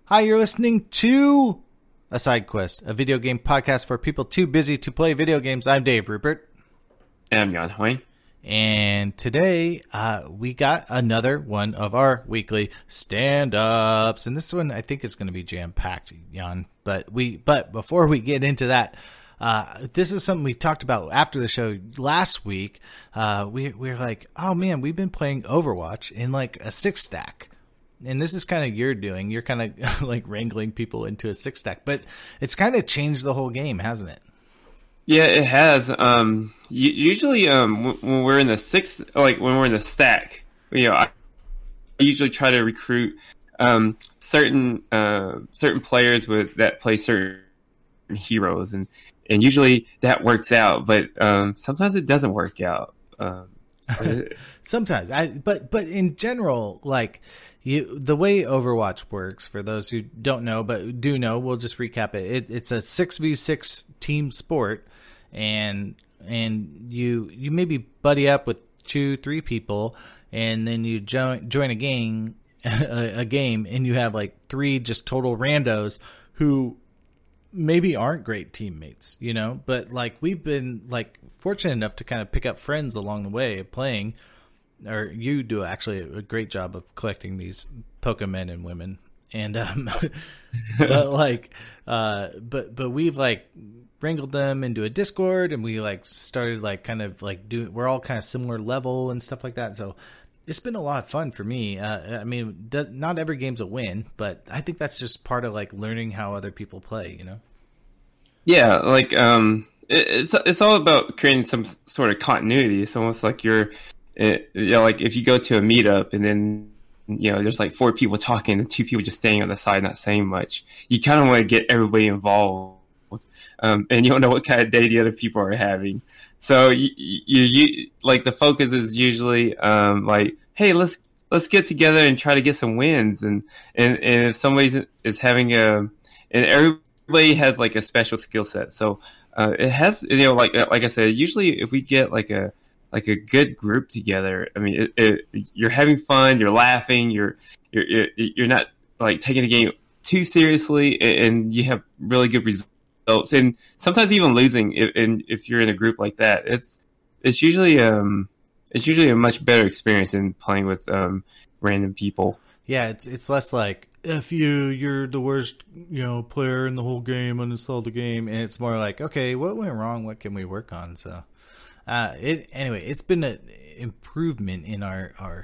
Hi, you're listening to A Side Quest, a video game podcast for people too busy to play video games. I'm Dave Rupert. And I'm Jan Hoy. And today we got another one of our weekly stand-ups. And this one I think is going to be jam-packed, Jan. But before we get into that, this is something we talked about after the show last week. We're like, oh man, we've been playing Overwatch in like a 6-stack. And this is kind of your doing. You're kind of like wrangling people into a 6-stack. But it's kind of changed the whole game, hasn't it? Yeah, it has. Usually, when we're in the when we're in the stack, I usually try to recruit certain players that play certain heroes, and usually that works out. But sometimes it doesn't work out. Sometimes, but in general, like. The way Overwatch works, for those who don't know but do know, we'll just recap it. It's a 6v6 team sport, and you maybe buddy up with 2-3 people, and then you join a game, and you have like 3 just total randos who maybe aren't great teammates, But like we've been like fortunate enough to kind of pick up friends along the way of playing. Or you do actually a great job of collecting these Pokemon and women, and but we've like wrangled them into a Discord, and we like started like kind of like we're all kind of similar level and stuff like that. So it's been a lot of fun for me. I mean, not every game's a win, but I think that's just part of like learning how other people play. Yeah, like it's all about creating some sort of continuity. It's almost like like if you go to a meetup and then there's like 4 people talking and 2 people just staying on the side not saying much, you kind of want to get everybody involved, and you don't know what kind of day the other people are having. So you like the focus is usually like, hey, let's get together and try to get some wins, and if somebody is having and everybody has like a special skill set, so it has like I said, usually if we get like a good group together, I mean, you're having fun, you're laughing, you're not like taking the game too seriously, and you have really good results, and sometimes even losing. If you're in a group like that, it's usually a much better experience than playing with random people. Yeah, it's less like F you're the worst player in the whole game, uninstall the game, and it's more like, okay, what went wrong? What can we work on? So. It's been an improvement in our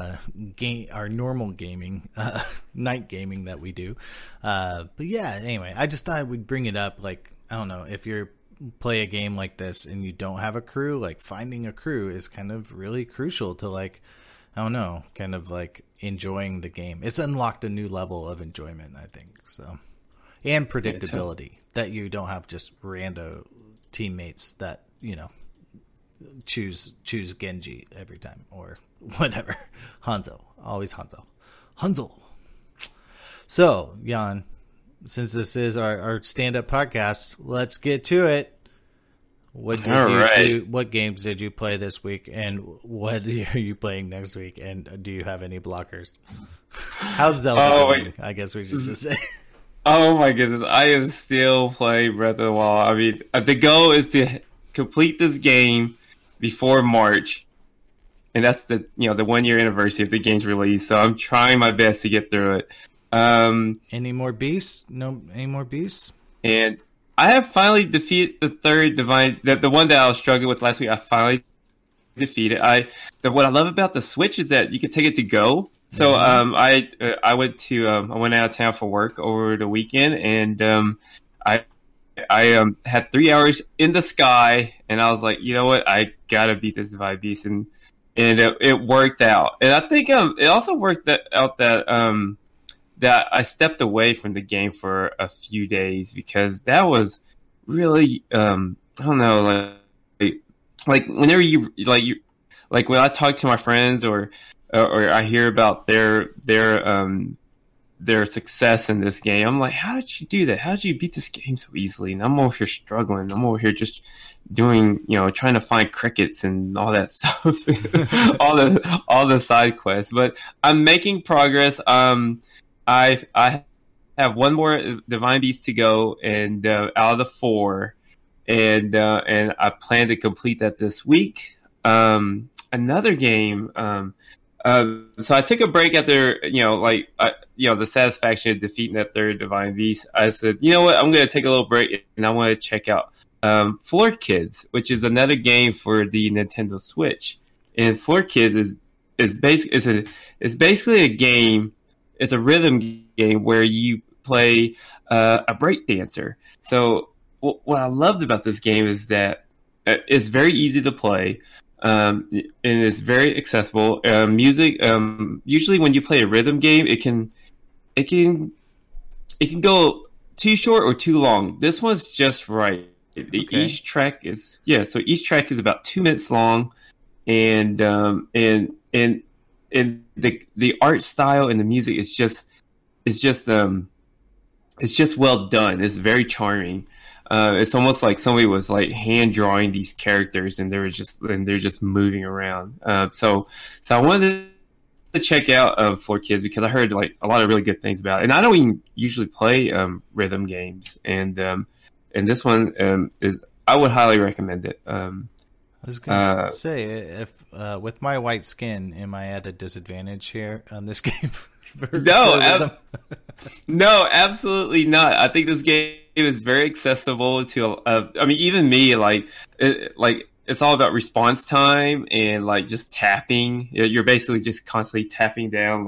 normal gaming, night gaming that we do. But yeah, anyway, I just thought we'd bring it up. Like, I don't know, if you play a game like this and you don't have a crew, like finding a crew is kind of really crucial to like, I don't know, kind of like enjoying the game. It's unlocked a new level of enjoyment, I think. So, and predictability that you don't have just rando teammates that, choose Genji every time or whatever. Hanzo. Always Hanzo. So, Jan, since this is our stand-up podcast, let's get to it. What games did you play this week, and what are you playing next week, and do you have any blockers? How's Zelda going? I guess we should just say. Oh my goodness, I am still playing Breath of the Wild. I mean, the goal is to complete this game before March, and that's the 1-year anniversary of the game's release. So I'm trying my best to get through it. Any more beasts? No, any more beasts? And I have finally defeated the third divine, the one that I was struggling with last week. I finally defeated. What I love about the Switch is that you can take it to go. So I went out of town for work over the weekend, and I had 3 hours in the sky, and I was like, you know what, I gotta beat this Divine Beast, and it worked out. And I think it also worked out that I stepped away from the game for a few days, because that was really I don't know, like whenever you when I talk to my friends or I hear about their success in this game, I'm like, how did you do that? How did you beat this game so easily? And I'm over here struggling. I'm over here just doing, trying to find crickets and all that stuff, all the side quests. But I'm making progress. I have one more Divine Beast to go, and out of the 4, and I plan to complete that this week. Another game. So I took a break after the satisfaction of defeating that third Divine Beast. I said, you know what, I'm going to take a little break and I want to check out Floor Kids, which is another game for the Nintendo Switch. And Floor Kids is basically a game. It's a rhythm game where you play a break dancer. So what I loved about this game is that it's very easy to play. And it's very accessible. Music. Usually, when you play a rhythm game, it can go too short or too long. This one's just right. Okay. Each track is each track is about 2 minutes long, and the art style and the music is just well done. It's very charming. It's almost like somebody was like hand drawing these characters, and they're just moving around. So I wanted to check out Floor Kids because I heard like a lot of really good things about it, and I don't even usually play rhythm games, and this one I would highly recommend it. I was gonna say, if with my white skin, am I at a disadvantage here on this game? No, absolutely not. I think this game is very accessible to. I mean, even me, it's all about response time and like just tapping. You're basically just constantly tapping down,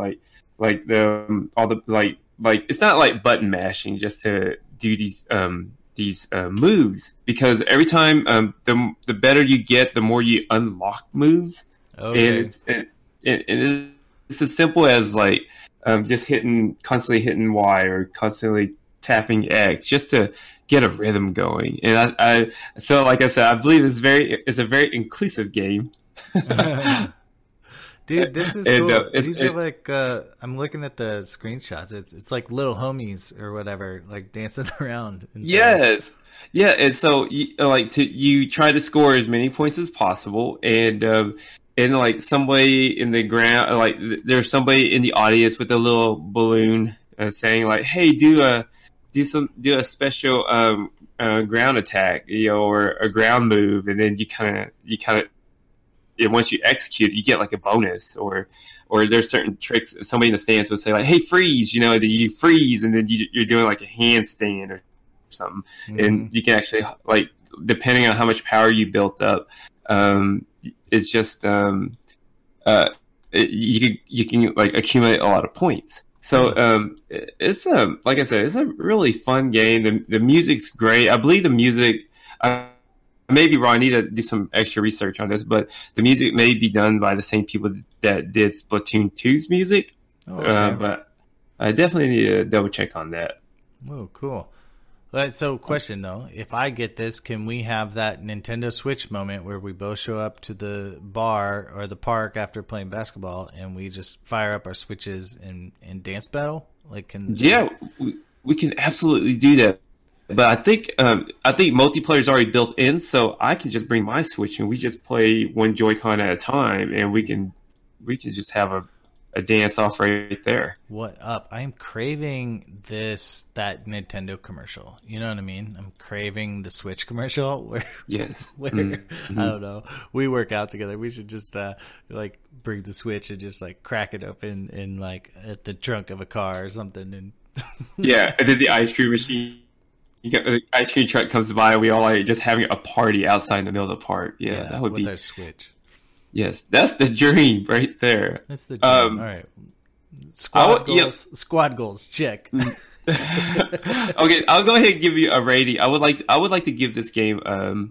it's not like button mashing just to do these moves, because every time the better you get, the more you unlock moves. Okay. And it's as simple as like just constantly hitting Y or constantly tapping X just to get a rhythm going. And so like I said, I believe it's a very inclusive game. Dude, this is cool. These are like I'm looking at the screenshots. It's like little homies or whatever, like dancing around. Yes. Yeah, and so you try to score as many points as possible, and like somebody in the ground, like there's somebody in the audience with a little balloon saying like, "Hey, do a special ground attack, or a ground move," and then you kind of once you execute, you get like a bonus, or there's certain tricks. Somebody in the stands would say like, "Hey, freeze!" Then you freeze, and then you're doing like a handstand or something, and you can actually, like, depending on how much power you built up, it's just you can like accumulate a lot of points. So it's like I said, it's a really fun game. The music's great. I believe the music. Maybe wrong. I need to do some extra research on this, but the music may be done by the same people that did Splatoon 2's music. Oh, okay. But I definitely need to double check on that. Oh, cool. So, question though, if I get this, can we have that Nintendo Switch moment where we both show up to the bar or the park after playing basketball and we just fire up our Switches and dance battle? Like, we can absolutely do that. But I think multiplayer is already built in, so I can just bring my Switch and we just play one Joy-Con at a time, and we can just have a dance off right there. What up? I am craving that Nintendo commercial. You know what I mean? I'm craving the Switch commercial where mm-hmm. I don't know, we work out together. We should just like bring the Switch and just like crack it up in like at the trunk of a car or something, and yeah, and then the ice cream machine. The ice cream truck comes by, and we all like just having a party outside in the middle of the park. Yeah, that would be our Switch. Yes, that's the dream right there. That's the dream. All right, squad goals, check. Okay, I'll go ahead and give you a rating. I would like to give this game. I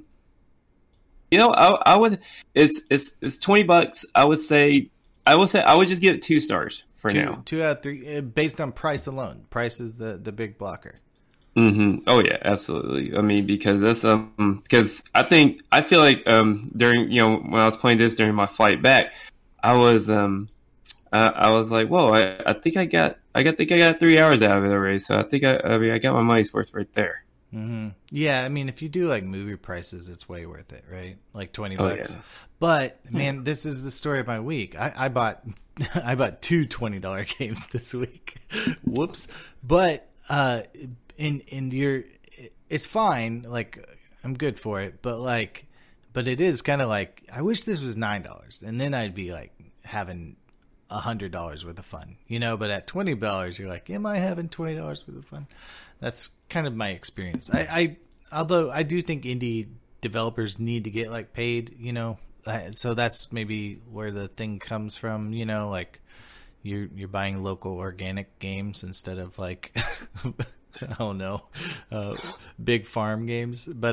would. It's $20. I would just give it 2 stars for now. 2 out of 3, based on price alone. Price is the big blocker. Mm-hmm. Oh yeah, absolutely. I mean, because that's because I feel like during when I was playing this during my flight back, I was like, whoa, I think I got 3 hours out of it already. So I think I got my money's worth right there. Mm-hmm. Yeah, I mean, if you do like movie prices, it's way worth it, right? Like $20. Yeah. But man, this is the story of my week. I bought 2 $20 games this week. Whoops. But uh, in your, it's fine. Like I'm good for it, but like, but it is kind of like I wish this was $9, and then I'd be like having $100 worth of fun, you know. But at $20, you're like, am I having $20 worth of fun? That's kind of my experience. Although I do think indie developers need to get like paid, you know. So that's maybe where the thing comes from, you know, like you're buying local organic games instead of like I don't know, big farm games, but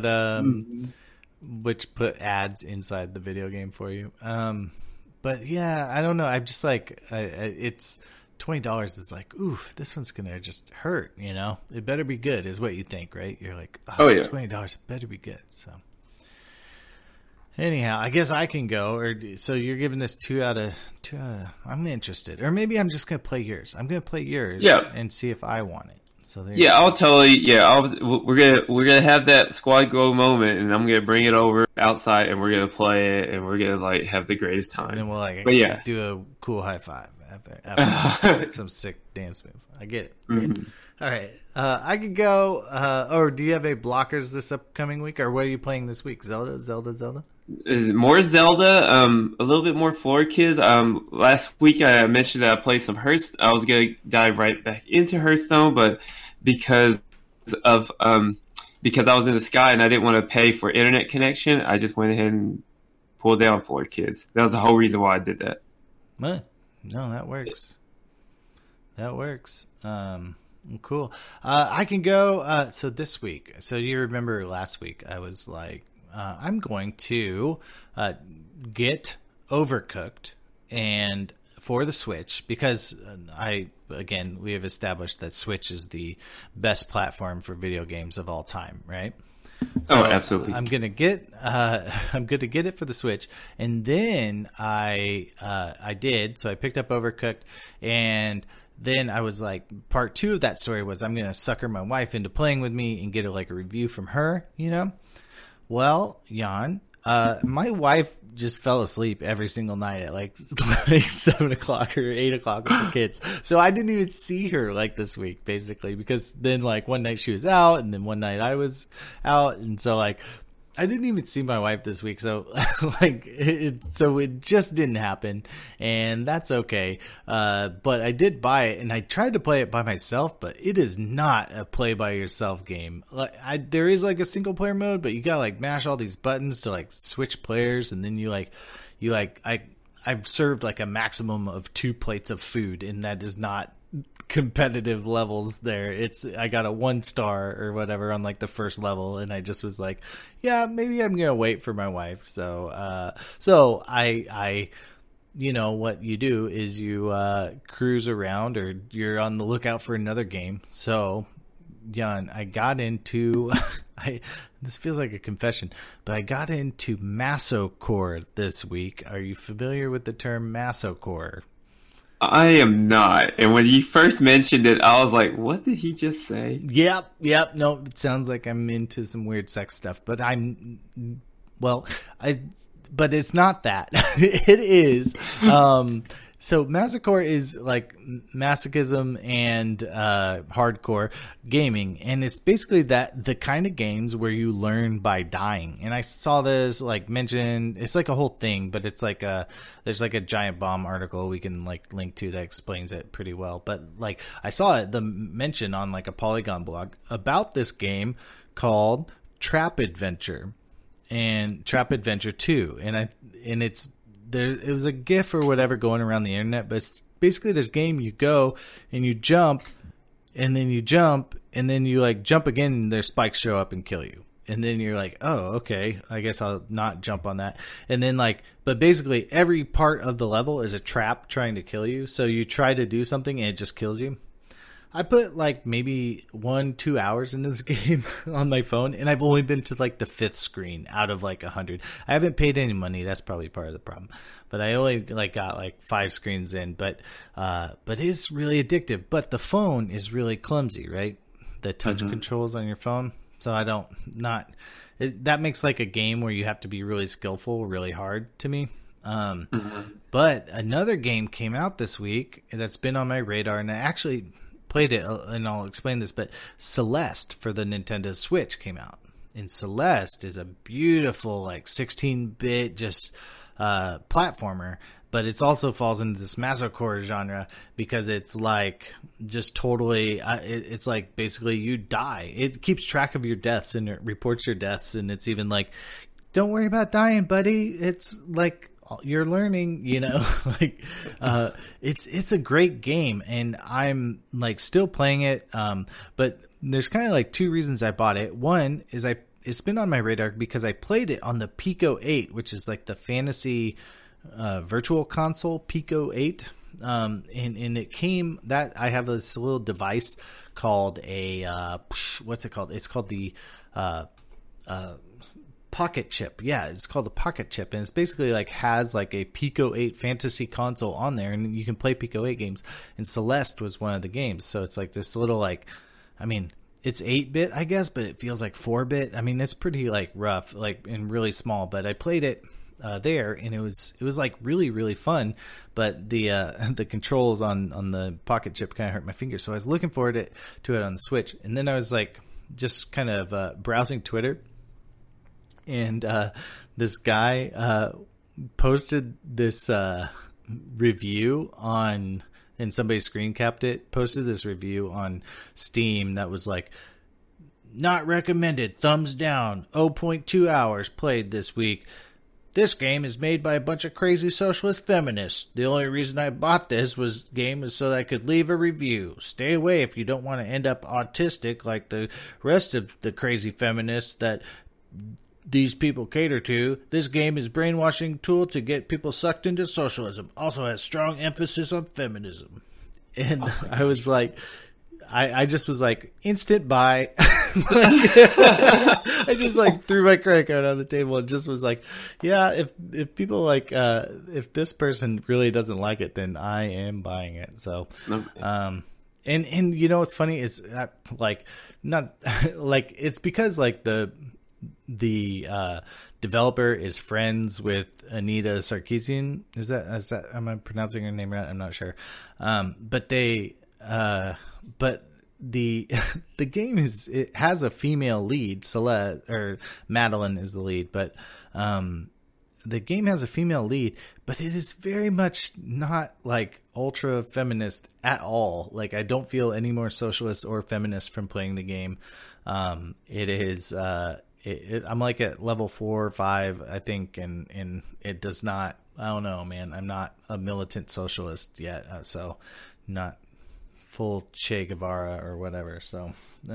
which put ads inside the video game for you. But yeah, I don't know. I'm just like, it's $20 is like, ooh, this one's gonna just hurt. You know, it better be good, is what you think, right? You're like, oh yeah, $20 better be good. So anyhow, I guess I can go. Or so you're giving this 2 out of 2 out of. I'm interested, or maybe I'm just gonna play yours. I'm gonna play yours, and see if I want it. So I'll totally. Yeah, we're gonna have that squad go moment, and I'm gonna bring it over outside, and we're gonna play it, and we're gonna like have the greatest time. And then we'll like, do a cool high five after some sick dance move. I get it. Mm-hmm. All right, I could go. Or do you have any blockers this upcoming week, or what are you playing this week? Zelda. More Zelda, a little bit more Floor Kids. Last week I mentioned that I played some Hearthstone. I was gonna dive right back into Hearthstone, but because I was in the sky and I didn't want to pay for internet connection, I just went ahead and pulled down Floor Kids. That was the whole reason why I did that. No, that works. That works. Cool. I can go. So this week. So you remember last week I was like, I'm going to get Overcooked and for the Switch, because we have established that Switch is the best platform for video games of all time, right? So absolutely. I'm gonna get it for the Switch, and then I did. So I picked up Overcooked, and then I was like, part 2 of that story was I'm gonna sucker my wife into playing with me and get a review from her, you know. Well, Jan, my wife just fell asleep every single night at like 7 o'clock or 8 o'clock with the kids. So I didn't even see her this week, basically, because then one night she was out, and then one night I was out. And so I didn't even see my wife this week. So so it just didn't happen, and that's okay. But I did buy it, and I tried to play it by myself, but it is not a play by yourself game. There is a single player mode, but you gotta mash all these buttons to switch players, and then I've served a maximum of 2 plates of food, and that is not competitive levels there. I got a 1 star or whatever on the first level, and I just was like, yeah, maybe I'm gonna wait for my wife. So I you know what you do is you cruise around, or you're on the lookout for another game. So Jan, I got into this feels like a confession, but I got into Masocore this week. Are you familiar with the term Masocore? I am not. And when you first mentioned it, I was like, what did he just say? Yep. No, it sounds like I'm into some weird sex stuff, but but it's not that. It is. So Masocore is masochism and hardcore gaming, and it's basically the kind of games where you learn by dying. And I saw this mentioned. It's a whole thing, but it's there's a Giant Bomb article we can link to that explains it pretty well. But I saw the mention on a Polygon blog about this game called Trap Adventure and Trap Adventure 2, and it's. It was a GIF or whatever going around the internet, but it's basically this game. You go and you jump, and then you jump, and then you jump again, and their spikes show up and kill you. And then you're like, oh, okay, I guess I'll not jump on that. And then but basically every part of the level is a trap trying to kill you. So you try to do something and it just kills you. I put maybe 1-2 hours into this game on my phone, and I've only been to the 5th screen out of 100. I haven't paid any money. That's probably part of the problem. But I only got 5 screens in. But it's really addictive. But the phone is really clumsy, right? The touch controls on your phone. So that makes a game where you have to be really skillful really hard to me. But another game came out this week that's been on my radar, and I actually played it, and I'll explain this, but Celeste for the Nintendo Switch came out. And Celeste is a beautiful, like, 16-bit just platformer, but it also falls into this masocore genre because it's like just totally it's like basically you die. It keeps track of your deaths and it reports your deaths, and it's even like, don't worry about dying, buddy, it's like you're learning, you know. Like it's a great game, and I'm like still playing it, but there's kind of like two reasons I bought it. One is it's been on my radar because I played it on the Pico 8, which is like the fantasy virtual console, Pico 8. And it came that I have this little device called a what's it called? It's called the Pocket Chip. Yeah, it's called the Pocket Chip, and it's basically like has like a Pico 8 fantasy console on there, and you can play Pico 8 games. And Celeste was one of the games, so it's like this little like, I mean, it's 8-bit, I guess, but it feels like 4-bit. I mean, it's pretty like rough, like, and really small. But I played it there, and it was like really, really fun. But the controls on the Pocket Chip kind of hurt my fingers, so I was looking forward to it on the Switch. And then I was like just kind of browsing Twitter, and this guy posted this review on. And somebody screen capped it, posted this review on Steam that was like, not recommended, thumbs down, 0.2 hours played this week. This game is made by a bunch of crazy socialist feminists. The only reason I bought this game is so that I could leave a review. Stay away if you don't want to end up autistic like the rest of the crazy feminists that these people cater to. This game is a brainwashing tool to get people sucked into socialism. Also has strong emphasis on feminism. And I was like, I just was like, instant buy. I just like threw my credit card on the table and just was like, yeah, if people like, if this person really doesn't like it, then I am buying it. So, and you know what's funny is like, not like, it's because like the developer is friends with Anita Sarkeesian. Is that am I pronouncing her name right? I'm not sure. But the game it has a female lead. Celeste or Madeline is the lead, but the game has a female lead, but it is very much not like ultra feminist at all. Like, I don't feel any more socialist or feminist from playing the game. It is I'm like at level 4 or 5, I think, and it does not. I don't know, man. I'm not a militant socialist yet, so not full Che Guevara or whatever. So,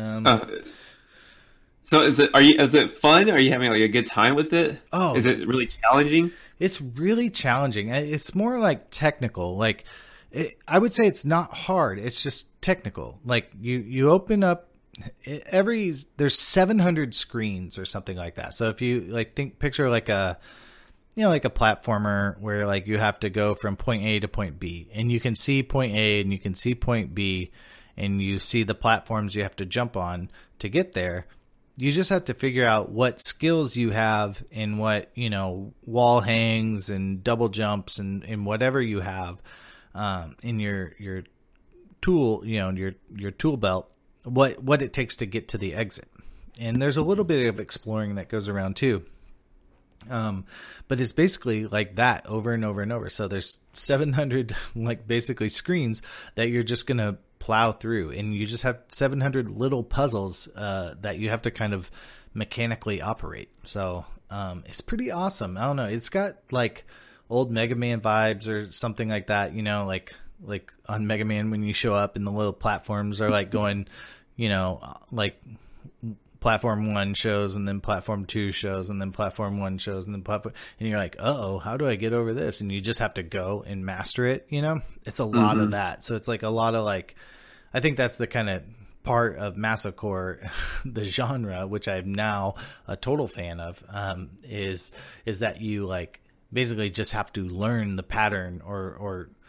so is it fun? Are you having like a good time with it? Oh, is it really challenging? It's really challenging. It's more like technical. Like, I would say it's not hard. It's just technical. Like you open up. There's 700 screens or something like that. So if you like picture like a platformer where like you have to go from point A to point B, and you can see point A and you can see point B, and you see the platforms you have to jump on to get there. You just have to figure out what skills you have and what, wall hangs and double jumps and whatever you have in your tool, your tool belt. What it takes to get to the exit. And there's a little bit of exploring that goes around too. But it's basically like that over and over and over. So there's 700 like basically screens that you're just going to plow through, and you just have 700 little puzzles that you have to kind of mechanically operate. So it's pretty awesome. I don't know. It's got like old Mega Man vibes or something like that, like on Mega Man when you show up and the little platforms are like going, like platform 1 shows and then platform 2 shows and then platform 1 shows and then and you're like, uh-oh, how do I get over this? And you just have to go and master it, It's a lot of that. So it's like a lot of like, I think that's the kind of part of masocore, the genre, which I'm now a total fan of, is that you like basically just have to learn the pattern or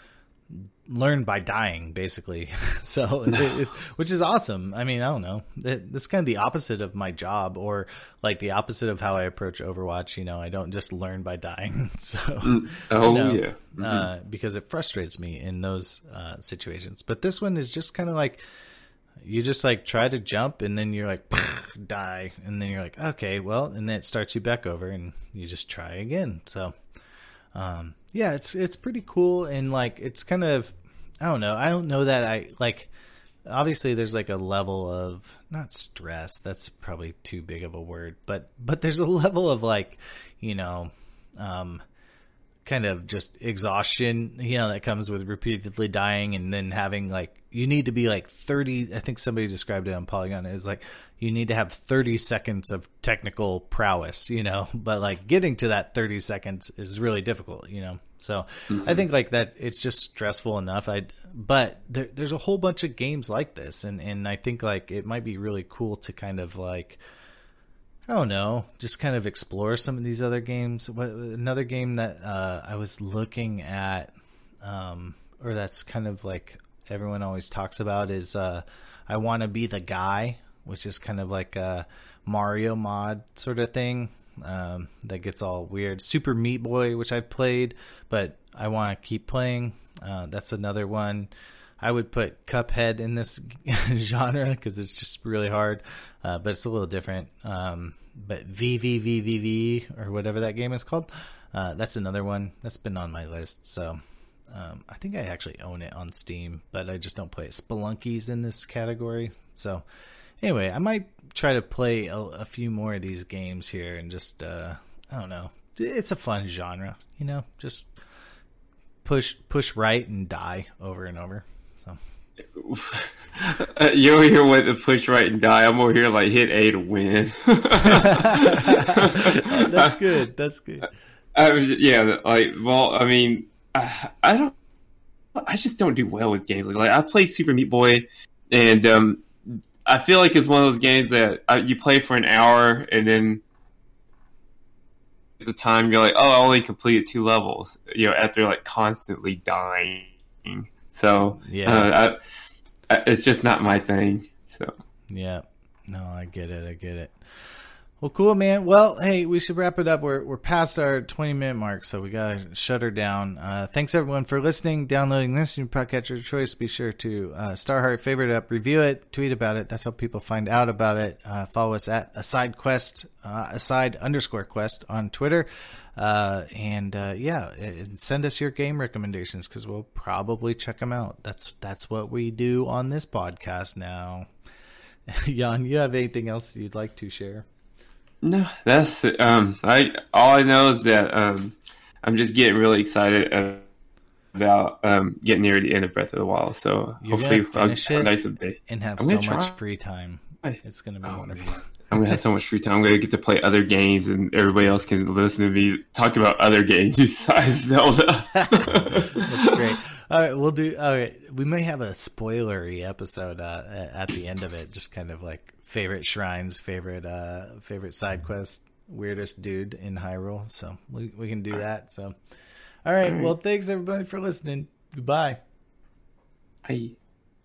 learn by dying, basically. So, which is awesome. I mean, I don't know. That's kind of the opposite of my job, or like the opposite of how I approach Overwatch. You know, I don't just learn by dying. So, oh, you know, yeah. Mm-hmm. Because it frustrates me in those situations. But this one is just kind of like, you just like try to jump and then you're like die, and then you're like, okay, well, and then it starts you back over and you just try again. So yeah, it's pretty cool, and like it's kind of, I don't know. I don't know that I like, obviously there's like a level of, not stress, that's probably too big of a word, but there's a level of like, you know, kind of just exhaustion, you know, that comes with repeatedly dying, and then having like, you need to be like 30, I think somebody described it on Polygon, it's like you need to have 30 seconds of technical prowess, you know, but like getting to that 30 seconds is really difficult, you know. So I think like that, it's just stressful enough. But there's a whole bunch of games like this, and I think like it might be really cool to kind of like, I don't know, just kind of explore some of these other games. Another game that I was looking at, or that's kind of like everyone always talks about, is I Want to Be the Guy, which is kind of like a Mario mod sort of thing. That gets all weird. Super Meat Boy, which I've played, but I want to keep playing. That's another one. I would put Cuphead in this genre because it's just really hard, but it's a little different. But VVVVV, or whatever that game is called, that's another one that's been on my list. So I think I actually own it on Steam, but I just don't play it. Spelunky's in this category. So anyway, I might try to play a few more of these games here, and just I don't know. It's a fun genre, you know. Just push right and die over and over. So You're over here with the push right and die. I'm over here like hit A to win. That's good. That's good. Yeah, like, well, I mean, I just don't do well with games. Like I played Super Meat Boy, and I feel like it's one of those games that you play for an hour, and then at the time you're like, oh, I only completed 2 levels, you know, after like constantly dying. So yeah, it's just not my thing. So yeah, no, I get it. Well, cool, man. Well, hey, we should wrap it up. We're past our 20-minute mark, so we gotta shut her down. Thanks everyone for listening, downloading this in your podcatcher of choice. Be sure to star heart, favorite it up, review it, tweet about it. That's how people find out about it. Follow us at aside_quest on Twitter, and send us your game recommendations because we'll probably check them out. That's what we do on this podcast now. Jan, you have anything else you'd like to share? No, that's it. All I know is that I'm just getting really excited about getting near the end of Breath of the Wild. So You're hopefully gonna finish I'll it nice day. and have so much free time. It's gonna be wonderful. Man. I'm gonna have so much free time. I'm gonna get to play other games, and everybody else can listen to me talk about other games besides Zelda. That's great. All right, we'll do. All right, we may have a spoilery episode at the end of it, just kind of like favorite shrines, favorite side quest, weirdest dude in Hyrule. So we can do that. So, all right. Well, thanks everybody for listening. Goodbye. Bye.